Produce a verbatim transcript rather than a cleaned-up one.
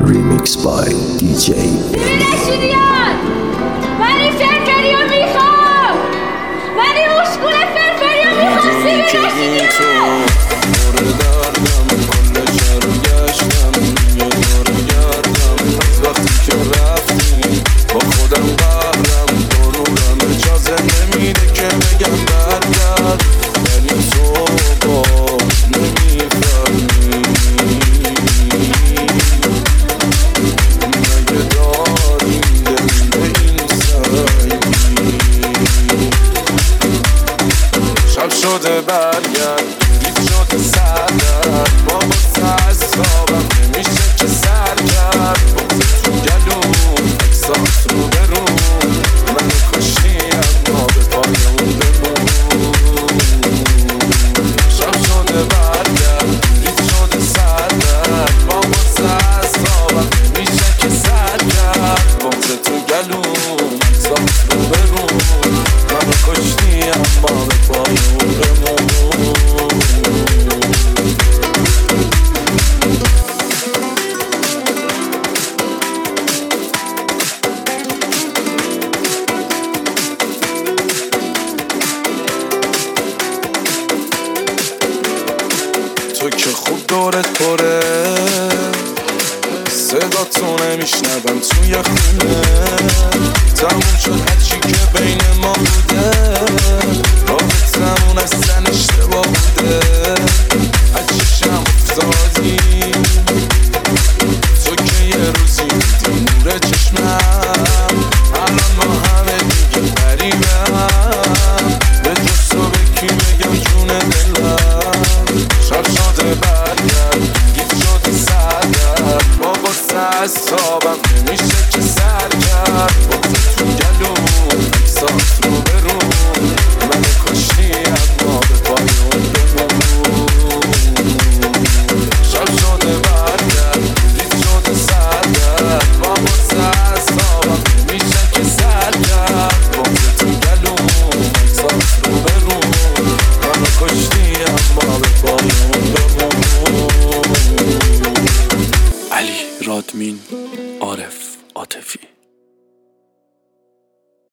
Remix by دی جی رشیدیان ولی فرفریو میخوام ولی اشکول فرفریو میخوام سیبی رشیدیان مورد دردم کل شهر گشتم یه دور گردم از وقتی که رفتی با خودم قهرم قرورم اجازه نمیده که بگم برگرد ولی تو با نمیفهمی مگه داریم دل به این سعی شب شده برگرد دورید شده سردر بابا تعصابم نمیشه که سر کرد بغزه تو گلوم اکسات رو برون منو کشتی اما به پای اون بمون شب شده برگرد دورید شده سردر بابا تعصابم نمیشه که سر کرد بغزه تو گلوم اکسات رو برون منو کشتی اما به پای اون بمون تو که خوب دورت پره صدا تو نمیشنوم توی خونه تموم شد هرچی که بین ما بوده رابطمون اصلا اشتباه بوده هرچی شم افتادی تو که یه روزی بودی نور چشمم الان ما همه دیگه غریبه هم به جز تو به کی بگم جون دلم شب شده برگرد گیت شده سردر بابا تعصابم نمیشه که سر کرد بغزه تو گلوم اکسات رو برون منو کشتی اما به پایون